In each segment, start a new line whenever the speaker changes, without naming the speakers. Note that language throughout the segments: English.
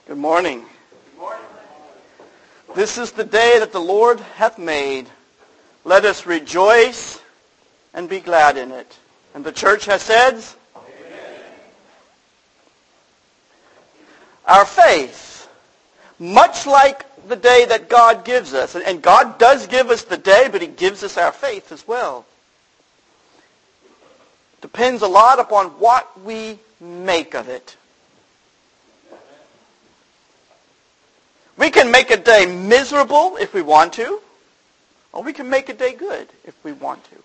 Good morning. This is the day that the Lord hath made. Let us rejoice and be glad in it. And the church has said, Amen. Our faith, much like the day that God gives us, and God does give us the day, but He gives us our faith as well, depends a lot upon what we make of it. We can make a day miserable if we want to, or we can make a day good if we want to.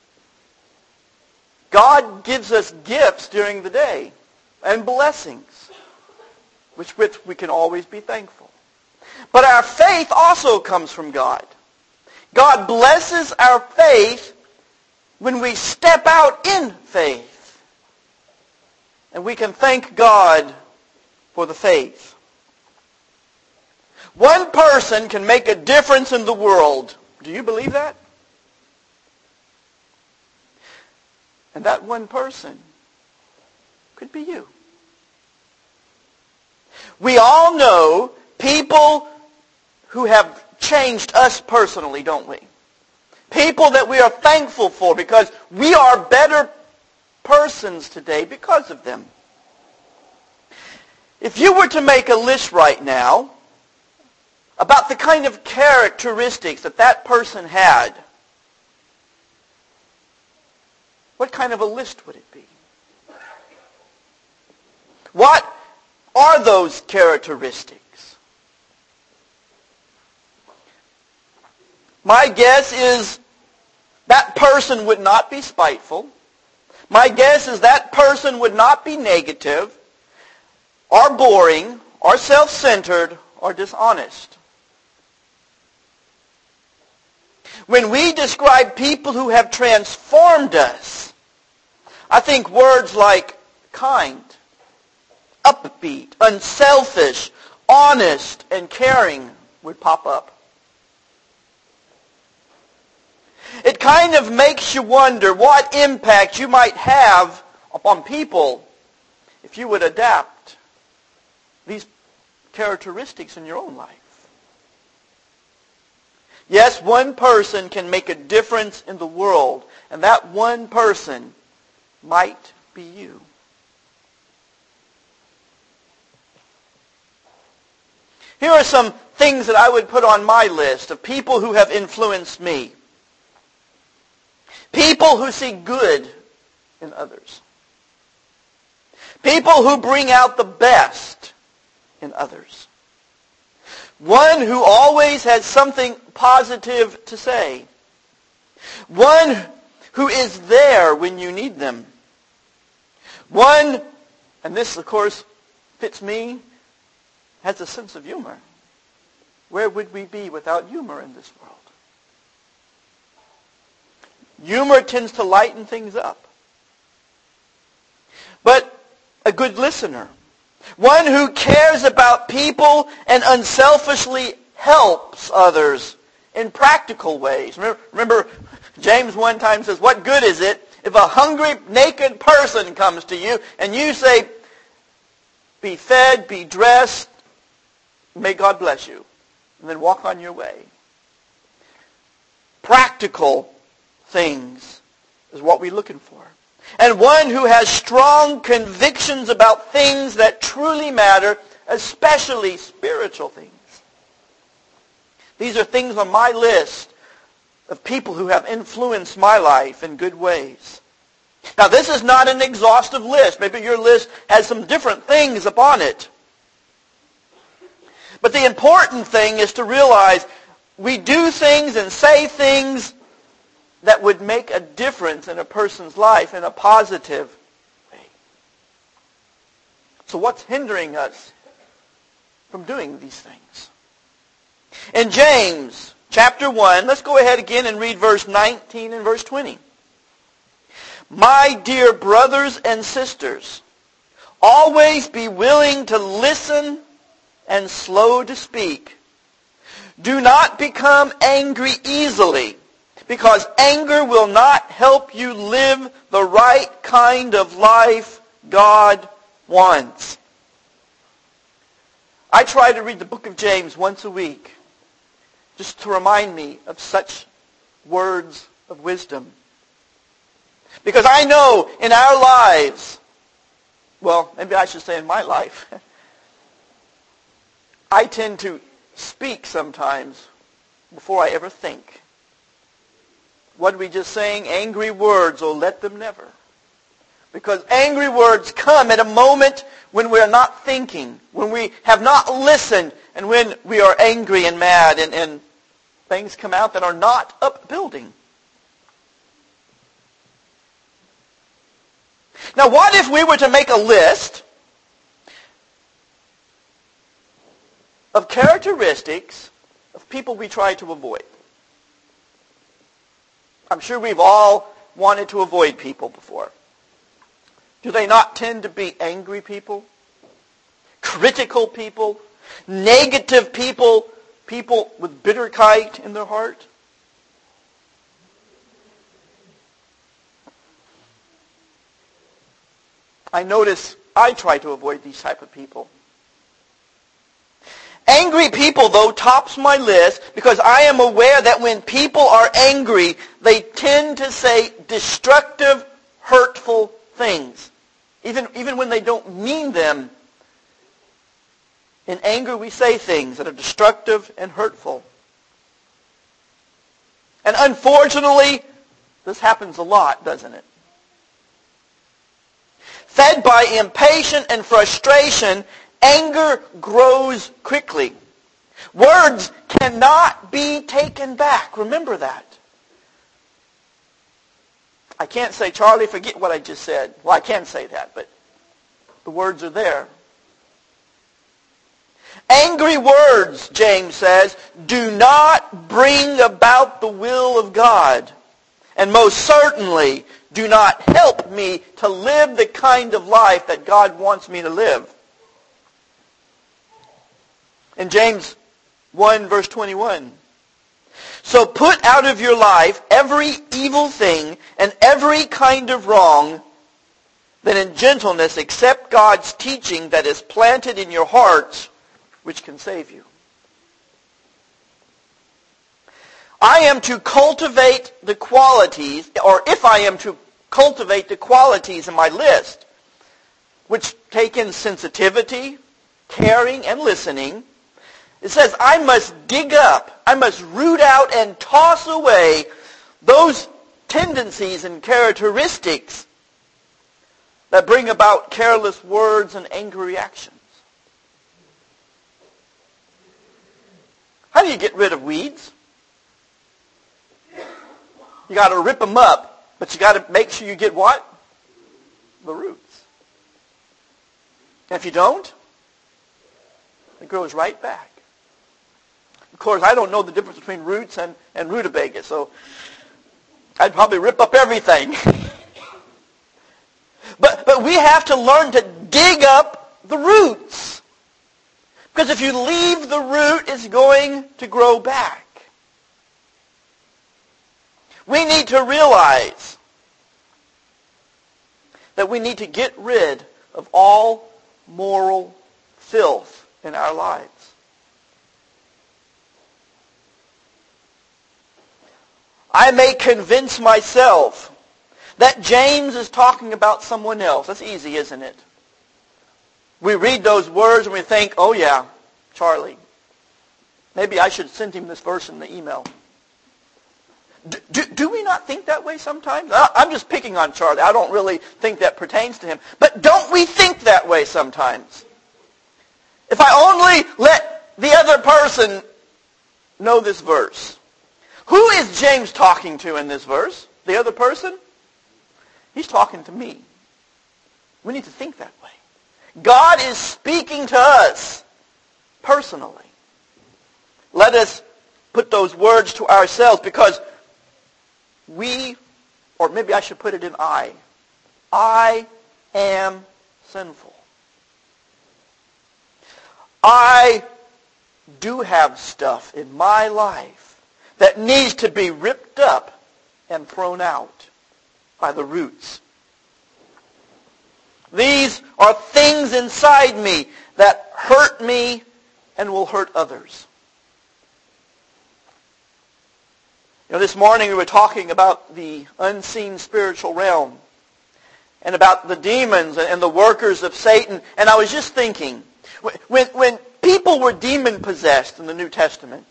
God gives us gifts during the day and blessings, which we can always be thankful. But our faith also comes from God. God blesses our faith when we step out in faith. And we can thank God for the faith. One person can make a difference in the world. Do you believe that? And that one person could be you. We all know people who have changed us personally, don't we? People that we are thankful for because we are better persons today because of them. If you were to make a list right now about the kind of characteristics that person had, what kind of a list would it be? What are those characteristics? My guess is that person would not be spiteful. My guess is that person would not be negative, or boring, or self-centered, or dishonest. When we describe people who have transformed us, I think words like kind, upbeat, unselfish, honest, and caring would pop up. It kind of makes you wonder what impact you might have upon people if you would adapt these characteristics in your own life. Yes, one person can make a difference in the world, and that one person might be you. Here are some things that I would put on my list of people who have influenced me. People who see good in others. People who bring out the best in others. One who always has something positive to say. One who is there when you need them. One, and this of course fits me, has a sense of humor. Where would we be without humor in this world? Humor tends to lighten things up. But a good listener. One who cares about people and unselfishly helps others in practical ways. Remember, James one time says, what good is it if a hungry, naked person comes to you and you say, be fed, be dressed, may God bless you, and then walk on your way. Practical things is what we're looking for. And one who has strong convictions about things that truly matter, especially spiritual things. These are things on my list of people who have influenced my life in good ways. Now, this is not an exhaustive list. Maybe your list has some different things upon it. But the important thing is to realize we do things and say things that would make a difference in a person's life in a positive way. So what's hindering us from doing these things? In James chapter 1, let's go ahead again and read verse 19 and verse 20. My dear brothers and sisters, always be willing to listen and slow to speak. Do not become angry easily, because anger will not help you live the right kind of life God wants. I try to read the book of James once a week just to remind me of such words of wisdom. Because I know in our lives, well, maybe I should say in my life, I tend to speak sometimes before I ever think. What are we just saying? Angry words, oh, let them never. Because angry words come at a moment when we are not thinking, when we have not listened, and when we are angry and mad, and things come out that are not upbuilding. Now, what if we were to make a list of characteristics of people we try to avoid? I'm sure we've all wanted to avoid people before. Do they not tend to be angry people? Critical people? Negative people? People with bitterkeit in their heart? I notice I try to avoid these type of people. Angry people, though, tops my list because I am aware that when people are angry, they tend to say destructive, hurtful things. Even when they don't mean them. In anger, we say things that are destructive and hurtful. And unfortunately, this happens a lot, doesn't it? Fed by impatience and frustration, anger grows quickly. Words cannot be taken back. Remember that. I can't say, Charlie, forget what I just said. Well, I can say that, but the words are there. Angry words, James says, do not bring about the will of God. And most certainly do not help me to live the kind of life that God wants me to live. In James 1 verse 21, so put out of your life every evil thing and every kind of wrong, then in gentleness accept God's teaching that is planted in your hearts, which can save you. I am to cultivate the qualities, or if I am to cultivate the qualities in my list, which take in sensitivity, caring, and listening, it says I must dig up, I must root out and toss away those tendencies and characteristics that bring about careless words and angry reactions. How do you get rid of weeds? You got to rip them up, but you got to make sure you get what? The roots. And if you don't, it grows right back. Of course, I don't know the difference between roots and rutabaga, so I'd probably rip up everything. But we have to learn to dig up the roots. Because if you leave the root, it's going to grow back. We need to realize that we need to get rid of all moral filth in our lives. I may convince myself that James is talking about someone else. That's easy, isn't it? We read those words and we think, oh yeah, Charlie. Maybe I should send him this verse in the email. Do we not think that way sometimes? I'm just picking on Charlie. I don't really think that pertains to him. But don't we think that way sometimes? If I only let the other person know this verse. Who is James talking to in this verse? The other person? He's talking to me. We need to think that way. God is speaking to us personally. Let us put those words to ourselves because we, or maybe I should put it in I am sinful. I do have stuff in my life that needs to be ripped up and thrown out by the roots. These are things inside me that hurt me and will hurt others. This morning we were talking about the unseen spiritual realm and about the demons and the workers of Satan. And I was just thinking, when people were demon-possessed in the New Testament,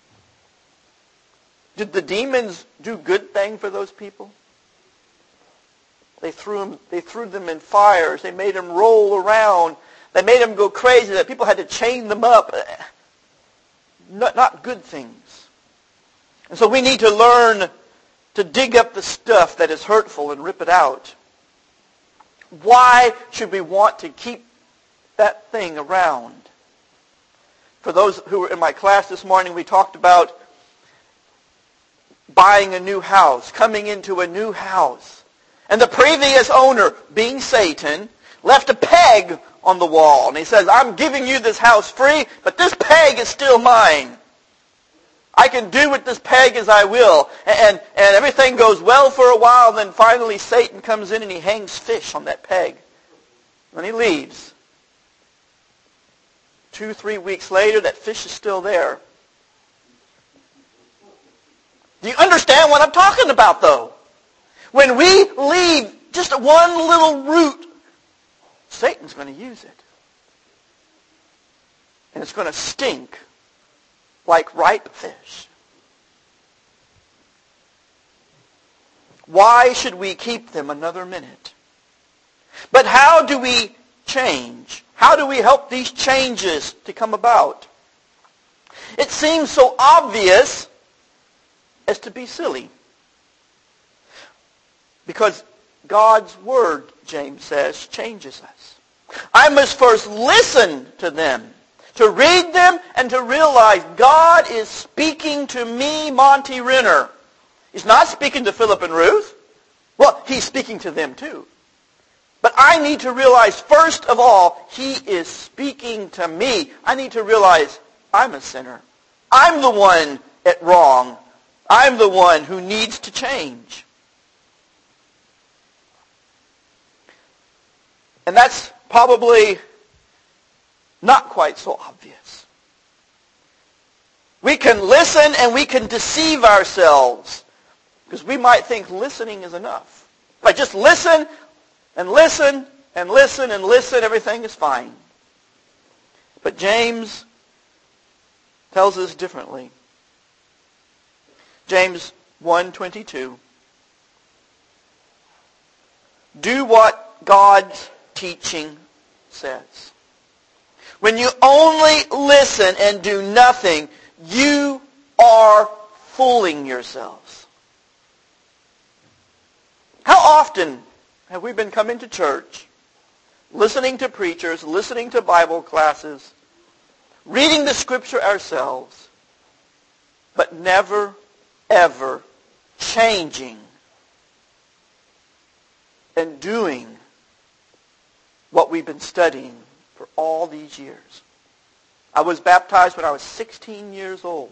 did the demons do good thing for those people? They threw them in fires. They made them roll around. They made them go crazy. That people had to chain them up. Not good things. And so we need to learn to dig up the stuff that is hurtful and rip it out. Why should we want to keep that thing around? For those who were in my class this morning, we talked about buying a new house, coming into a new house. And the previous owner, being Satan, left a peg on the wall. And he says, I'm giving you this house free, but this peg is still mine. I can do with this peg as I will. And everything goes well for a while, then finally Satan comes in and he hangs fish on that peg. And he leaves. 2-3 weeks later, that fish is still there. Do you understand what I'm talking about, though? When we leave just one little root, Satan's going to use it. And it's going to stink like ripe fish. Why should we keep them another minute? But how do we change? How do we help these changes to come about? It seems so obvious as to be silly. Because God's Word, James says, changes us. I must first listen to them, to read them, and to realize God is speaking to me, Monty Renner. He's not speaking to Philip and Ruth. Well, He's speaking to them too. But I need to realize, first of all, He is speaking to me. I need to realize I'm a sinner. I'm the one at wrong. I'm the one who needs to change. And that's probably not quite so obvious. We can listen and we can deceive ourselves because we might think listening is enough. If I just listen and listen and listen and listen, everything is fine. But James tells us differently. James 1:22. Do what God's teaching says. When you only listen and do nothing, you are fooling yourselves. How often have we been coming to church, listening to preachers, listening to Bible classes, reading the Scripture ourselves, but never, ever changing and doing what we've been studying for all these years? I was baptized when I was 16 years old.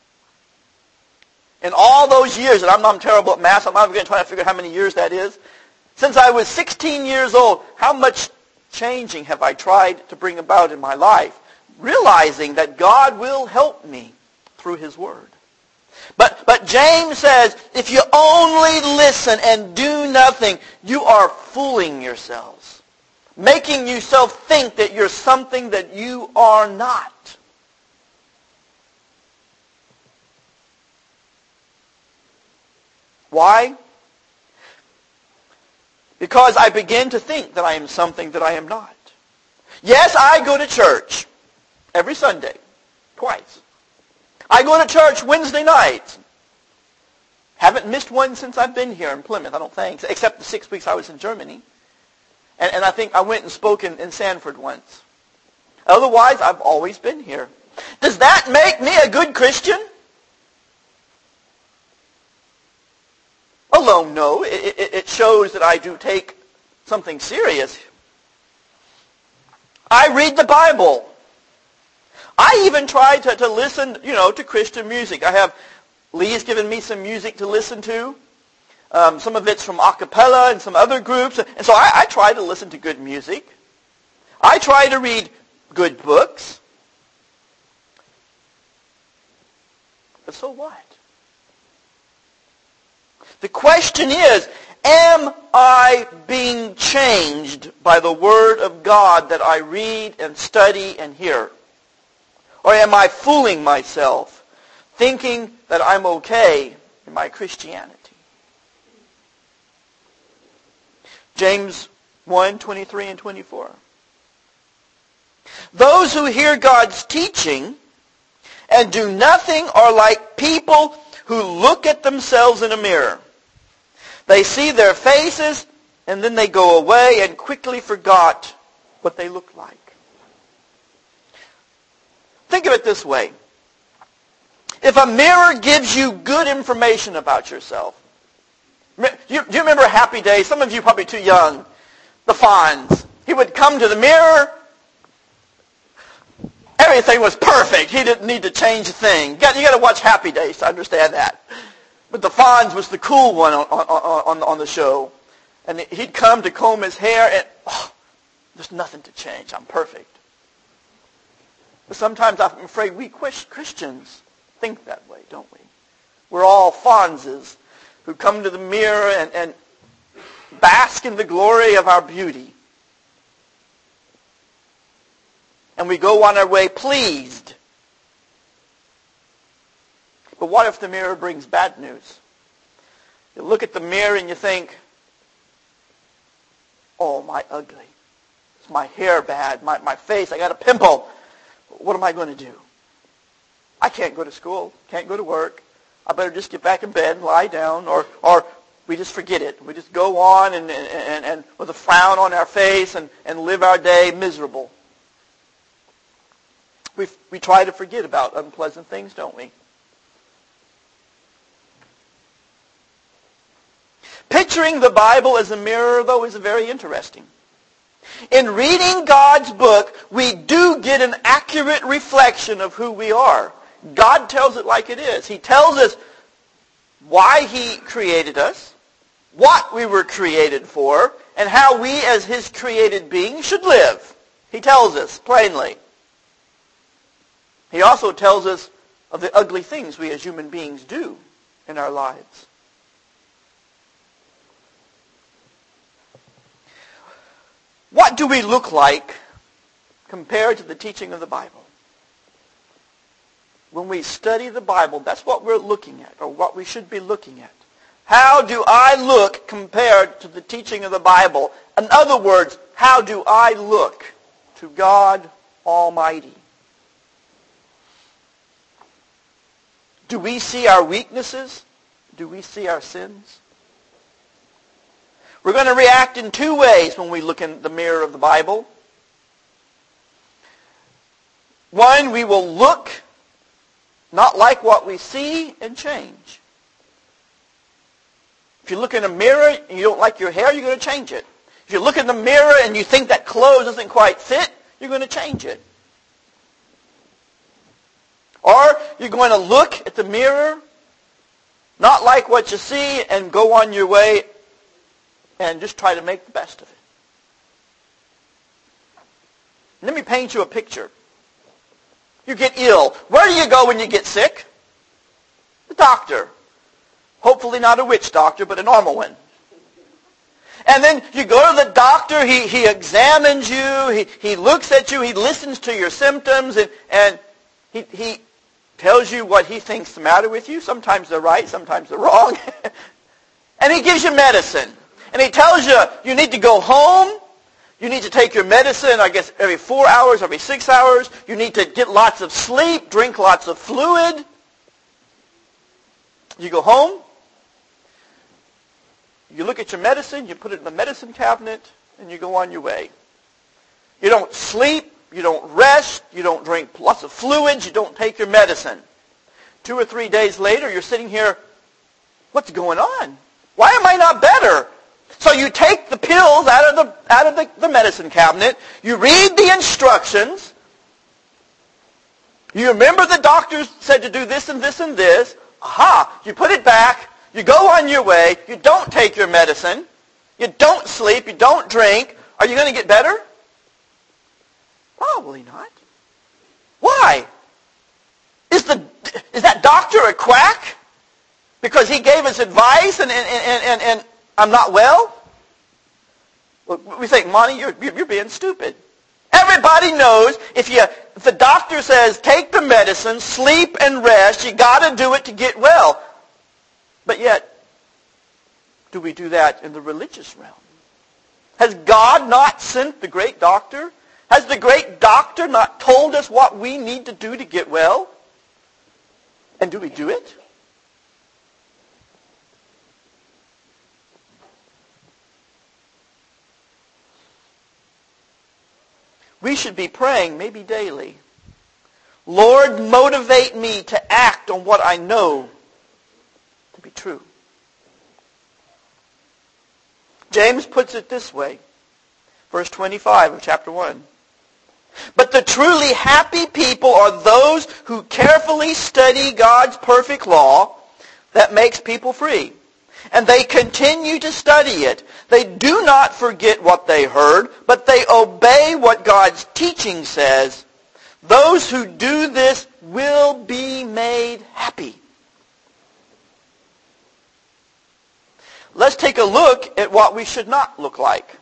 In all those years, and I'm terrible at math, so I'm not going to try to figure out how many years that is. Since I was 16 years old, how much changing have I tried to bring about in my life? Realizing that God will help me through His Word. But James says, if you only listen and do nothing, you are fooling yourselves. Making yourself think that you're something that you are not. Why? Because I begin to think that I am something that I am not. Yes, I go to church every Sunday, twice. I go to church Wednesday nights. Haven't missed one since I've been here in Plymouth, I don't think, except the 6 weeks I was in Germany. And I think I went and spoke in Sanford once. Otherwise, I've always been here. Does that make me a good Christian? Alone, no. It shows that I do take something serious. I read the Bible. I even try to listen, to Christian music. Lee's given me some music to listen to. Some of it's from a cappella and some other groups. And so I try to listen to good music. I try to read good books. But so what? The question is, am I being changed by the Word of God that I read and study and hear? Or am I fooling myself, thinking that I'm okay in my Christianity? James 1:23 and 24. Those who hear God's teaching and do nothing are like people who look at themselves in a mirror. They see their faces and then they go away and quickly forgot what they looked like. Think of it this way. If a mirror gives you good information about yourself, do you remember Happy Days? Some of you probably too young. The Fonz. He would come to the mirror. Everything was perfect. He didn't need to change a thing. You got to watch Happy Days to understand that. But the Fonz was the cool one on the show. And he'd come to comb his hair and, there's nothing to change. I'm perfect. But sometimes I'm afraid we Christians think that way, don't we? We're all Fonzes who come to the mirror and bask in the glory of our beauty. And we go on our way pleased. But what if the mirror brings bad news? You look at the mirror and you think, oh, my ugly. Is my hair bad? My face, I got a pimple. What am I going to do? I can't go to school, can't go to work. I better just get back in bed and lie down, or we just forget it. We just go on and with a frown on our face and live our day miserable. We try to forget about unpleasant things, don't we? Picturing the Bible as a mirror, though, is very interesting. In reading God's book, we do get an accurate reflection of who we are. God tells it like it is. He tells us why He created us, what we were created for, and how we as His created beings should live. He tells us plainly. He also tells us of the ugly things we as human beings do in our lives. What do we look like compared to the teaching of the Bible? When we study the Bible, that's what we're looking at, or what we should be looking at. How do I look compared to the teaching of the Bible? In other words, how do I look to God Almighty? Do we see our weaknesses? Do we see our sins? We're going to react in two ways when we look in the mirror of the Bible. One, we will look not like what we see and change. If you look in a mirror and you don't like your hair, you're going to change it. If you look in the mirror and you think that clothes doesn't quite fit, you're going to change it. Or you're going to look at the mirror, not like what you see, and go on your way and just try to make the best of it. Let me paint you a picture. You get ill. Where do you go when you get sick? The doctor. Hopefully not a witch doctor, but a normal one. And then you go to the doctor, he examines you, he looks at you, he listens to your symptoms, and he tells you what he thinks the matter with you. Sometimes they're right, sometimes they're wrong. And he gives you medicine. And he tells you, you need to go home. You need to take your medicine, I guess, every 4 hours, every 6 hours. You need to get lots of sleep, drink lots of fluid. You go home. You look at your medicine, you put it in the medicine cabinet, and you go on your way. You don't sleep, you don't rest, you don't drink lots of fluids, you don't take your medicine. 2 or 3 days later, you're sitting here, what's going on? Why am I not better? So you take the pills out of the medicine cabinet, you read the instructions, you remember the doctor said to do this and this and this, aha, you put it back, you go on your way, you don't take your medicine, you don't sleep, you don't drink. Are you going to get better? Probably not. Why? Is that doctor a quack because he gave us advice and I'm not well? We think, Monty, you're being stupid. Everybody knows if the doctor says, take the medicine, sleep and rest, you got to do it to get well. But yet, do we do that in the religious realm? Has God not sent the great doctor? Has the great doctor not told us what we need to do to get well? And do we do it? We should be praying, maybe daily, Lord, motivate me to act on what I know to be true. James puts it this way, verse 25 of chapter 1. But the truly happy people are those who carefully study God's perfect law that makes people free. And they continue to study it. They do not forget what they heard, but they obey what God's teaching says. Those who do this will be made happy. Let's take a look at what we should not look like.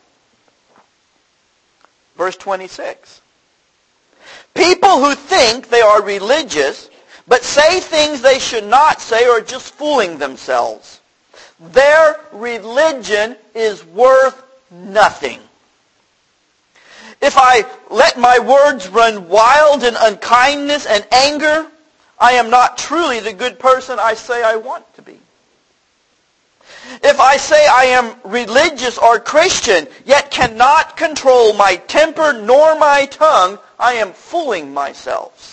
Verse 26. People who think they are religious, but say things they should not say, are just fooling themselves. Their religion is worth nothing. If I let my words run wild in unkindness and anger, I am not truly the good person I say I want to be. If I say I am religious or Christian, yet cannot control my temper nor my tongue, I am fooling myself.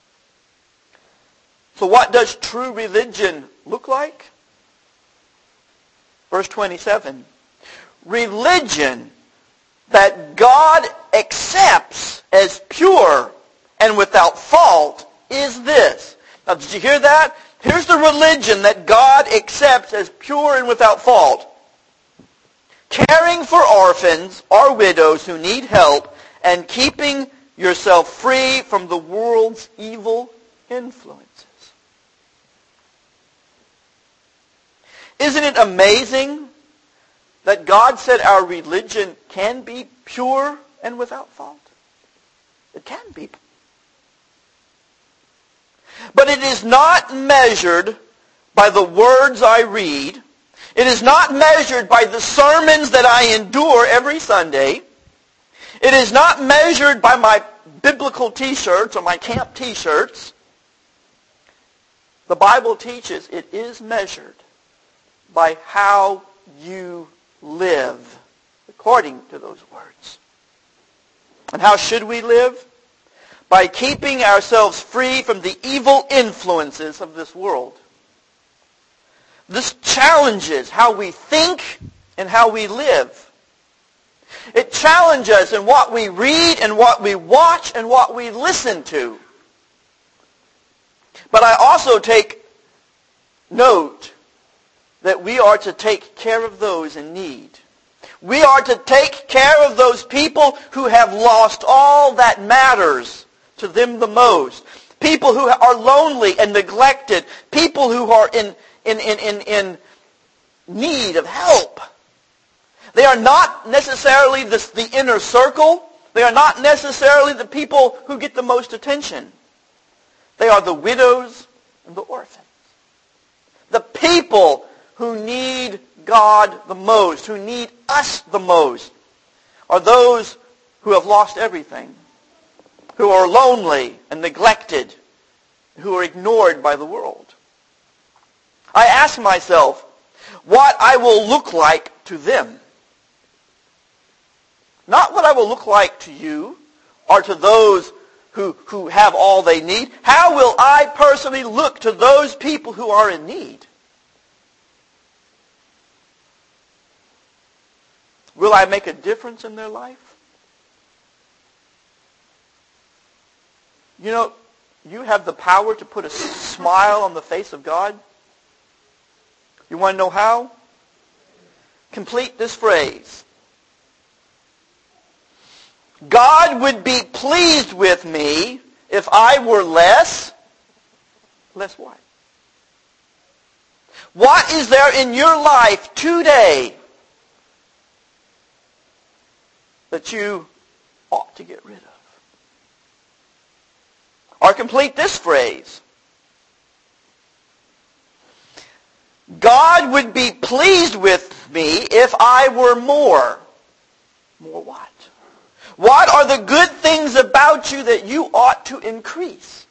So what does true religion look like? Verse 27. Religion that God accepts as pure and without fault is this. Now, did you hear that? Here's the religion that God accepts as pure and without fault. Caring for orphans or widows who need help and keeping yourself free from the world's evil influences. Isn't it amazing that God said our religion can be pure and without fault? It can be. But it is not measured by the words I read. It is not measured by the sermons that I endure every Sunday. It is not measured by my biblical t-shirts or my camp t-shirts. The Bible teaches it is measured by how you live according to those words. And how should we live? By keeping ourselves free from the evil influences of this world. This challenges how we think and how we live. It challenges us in what we read and what we watch and what we listen to. But I also take note that we are to take care of those in need. We are to take care of those people who have lost all that matters to them the most. People who are lonely and neglected. People who are in need of help. They are not necessarily the inner circle. They are not necessarily the people who get the most attention. They are the widows and the orphans. The people who need God the most, who need us the most, are those who have lost everything, who are lonely and neglected, who are ignored by the world. I ask myself what I will look like to them. Not what I will look like to you or to those who have all they need. How will I personally look to those people who are in need? Will I make a difference in their life? You know, you have the power to put a smile on the face of God. You want to know how? Complete this phrase. God would be pleased with me if I were less what? What is there in your life today that you ought to get rid of? Or complete this phrase. God would be pleased with me if I were more. More what? What are the good things about you that you ought to increase?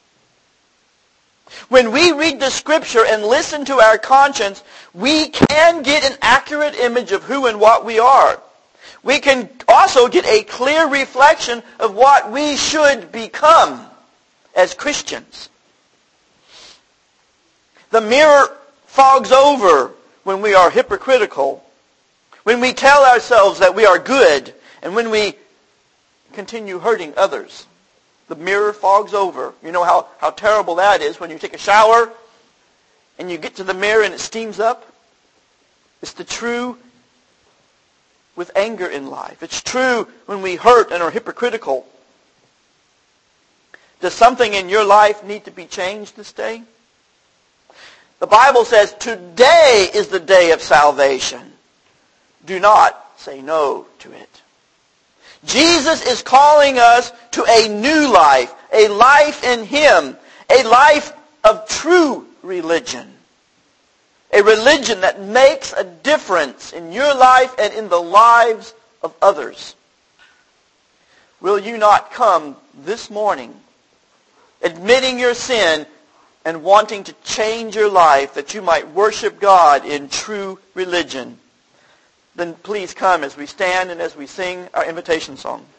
When we read the Scripture and listen to our conscience, we can get an accurate image of who and what we are. We can also get a clear reflection of what we should become as Christians. The mirror fogs over when we are hypocritical, when we tell ourselves that we are good, and when we continue hurting others. The mirror fogs over. You know how terrible that is when you take a shower and you get to the mirror and it steams up? It's the true with anger in life. It's true when we hurt and are hypocritical. Does something in your life need to be changed this day? The Bible says today is the day of salvation. Do not say no to it. Jesus is calling us to a new life, a life in Him, a life of true religion. A religion that makes a difference in your life and in the lives of others. Will you not come this morning admitting your sin and wanting to change your life that you might worship God in true religion? Then please come as we stand and as we sing our invitation song.